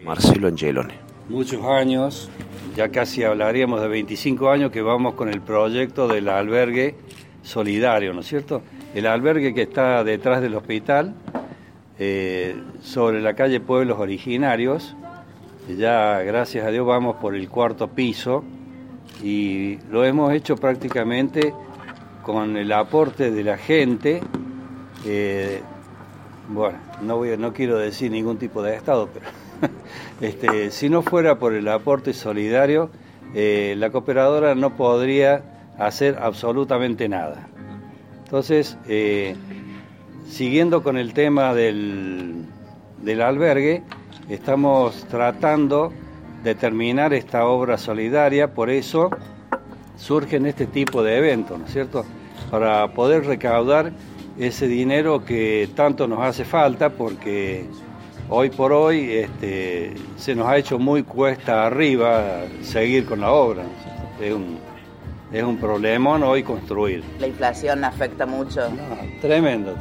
Marcelo Angelone. Muchos años, ya casi hablaríamos de 25 años que vamos con el proyecto del albergue solidario, ¿no es cierto? El albergue que está detrás del hospital, sobre la calle Pueblos Originarios. Ya, gracias a Dios, vamos por el 4º piso y lo hemos hecho prácticamente con el aporte de la gente. Bueno, no quiero decir ningún tipo de estado, pero si no fuera por el aporte solidario, la cooperadora no podría hacer absolutamente nada. Entonces, siguiendo con el tema del albergue, estamos tratando de terminar esta obra solidaria, por eso surgen este tipo de eventos, ¿no es cierto? Para poder recaudar ese dinero que tanto nos hace falta, porque hoy por hoy se nos ha hecho muy cuesta arriba seguir con la obra, ¿no es cierto? Es un problemón hoy construir. ¿La inflación afecta mucho? No, tremendo.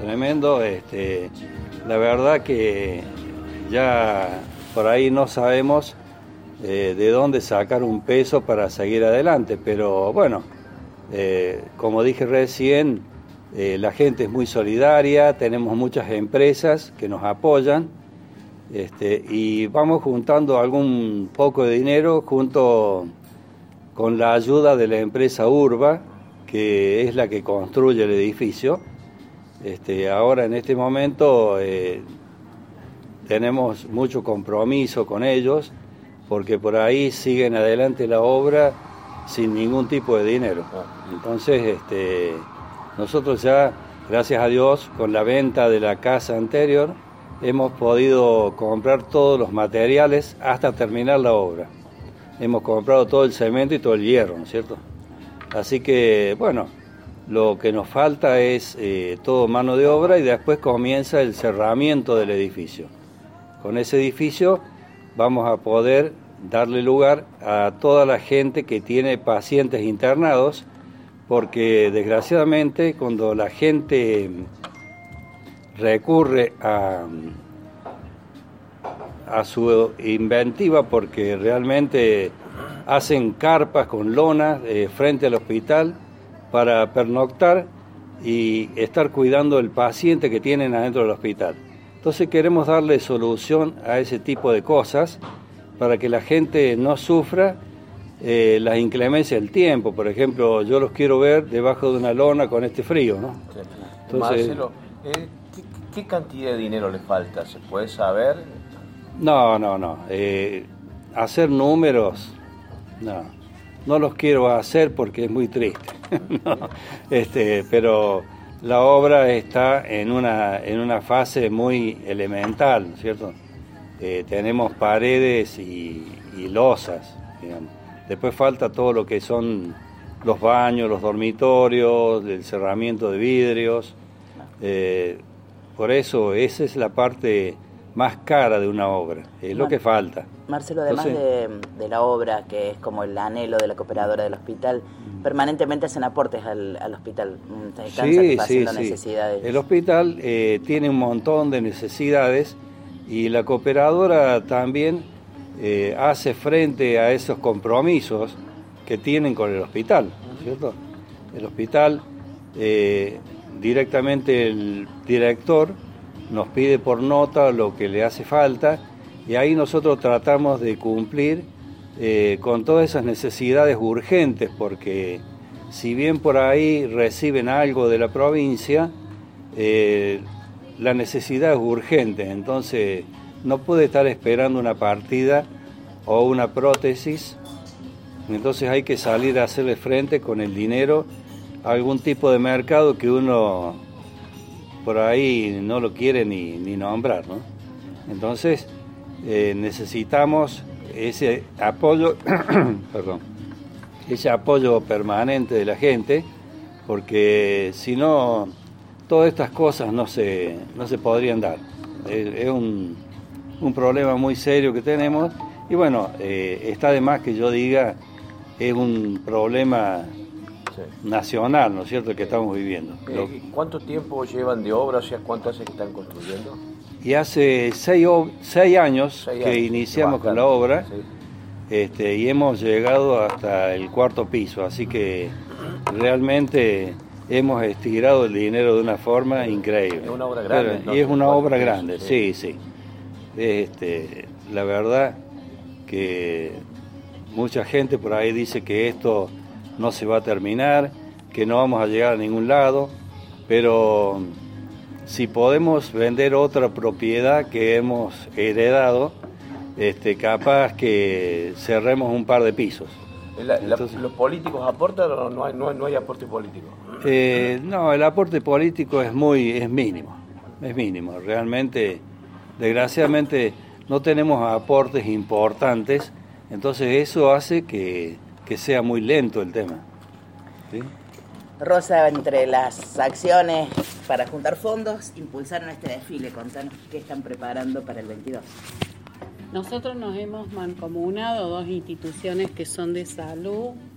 La verdad que ya por ahí no sabemos de dónde sacar un peso para seguir adelante, pero bueno, como dije recién, la gente es muy solidaria, tenemos muchas empresas que nos apoyan, y vamos juntando algún poco de dinero junto con la ayuda de la empresa Urba, que es la que construye el edificio. Ahora en este momento tenemos mucho compromiso con ellos, porque por ahí siguen adelante la obra sin ningún tipo de dinero. Entonces, nosotros ya, gracias a Dios, con la venta de la casa anterior, hemos podido comprar todos los materiales hasta terminar la obra. Hemos comprado todo el cemento y todo el hierro, ¿no es cierto? Así que, bueno, lo que nos falta es todo mano de obra y después comienza el cerramiento del edificio. Con ese edificio vamos a poder darle lugar a toda la gente que tiene pacientes internados, porque desgraciadamente cuando la gente recurre a su inventiva, porque realmente hacen carpas con lonas frente al hospital para pernoctar y estar cuidando el paciente que tienen adentro del hospital. Entonces queremos darle solución a ese tipo de cosas para que la gente no sufra las inclemencias del tiempo. Por ejemplo, yo los quiero ver debajo de una lona con este frío, ¿no? Entonces, Marcelo, ¿qué cantidad de dinero le falta? ¿Se puede saber? No. Hacer números, no los quiero hacer porque es muy triste. No, pero la obra está en una fase muy elemental, ¿no es cierto? Tenemos paredes y losas, digamos. Después falta todo lo que son los baños, los dormitorios, el cerramiento de vidrios. Por eso esa es la parte más cara de una obra, es lo que falta. Marcelo, además de la obra, que es como el anhelo de la cooperadora del hospital, permanentemente hacen aportes al hospital, están satisfaciendo necesidades. El hospital tiene un montón de necesidades y la cooperadora también hace frente a esos compromisos que tienen con el hospital, ¿cierto? El hospital, directamente el director nos pide por nota lo que le hace falta y ahí nosotros tratamos de cumplir con todas esas necesidades urgentes, porque si bien por ahí reciben algo de la provincia, la necesidad es urgente, entonces no puede estar esperando una partida o una prótesis, entonces hay que salir a hacerle frente con el dinero a algún tipo de mercado que uno por ahí no lo quiere ni nombrar, ¿no? Entonces necesitamos ese apoyo, ese apoyo permanente de la gente, porque si no, todas estas cosas no se podrían dar. Es un problema muy serio que tenemos y bueno, está de más que yo diga, es un problema nacional, ¿no es cierto?, el que estamos viviendo. ¿Cuánto tiempo llevan de obra? O sea, ¿cuánto hace que están construyendo? Y hace 6 años que iniciamos con la obra, y hemos llegado hasta el 4.º piso, así que realmente hemos estirado el dinero de una forma increíble. Es una obra grande. Y es una obra grande, sí. La verdad que mucha gente por ahí dice que esto no se va a terminar, que no vamos a llegar a ningún lado, pero si podemos vender otra propiedad que hemos heredado, capaz que cerremos un par de pisos. Entonces, ¿los políticos aportan o no hay aporte político? No, el aporte político es mínimo, realmente, desgraciadamente no tenemos aportes importantes, entonces eso hace que sea muy lento el tema, ¿sí? Rosa, entre las acciones para juntar fondos, impulsaron este desfile. Contanos qué están preparando para el 22. Nosotros nos hemos mancomunado 2 instituciones que son de salud,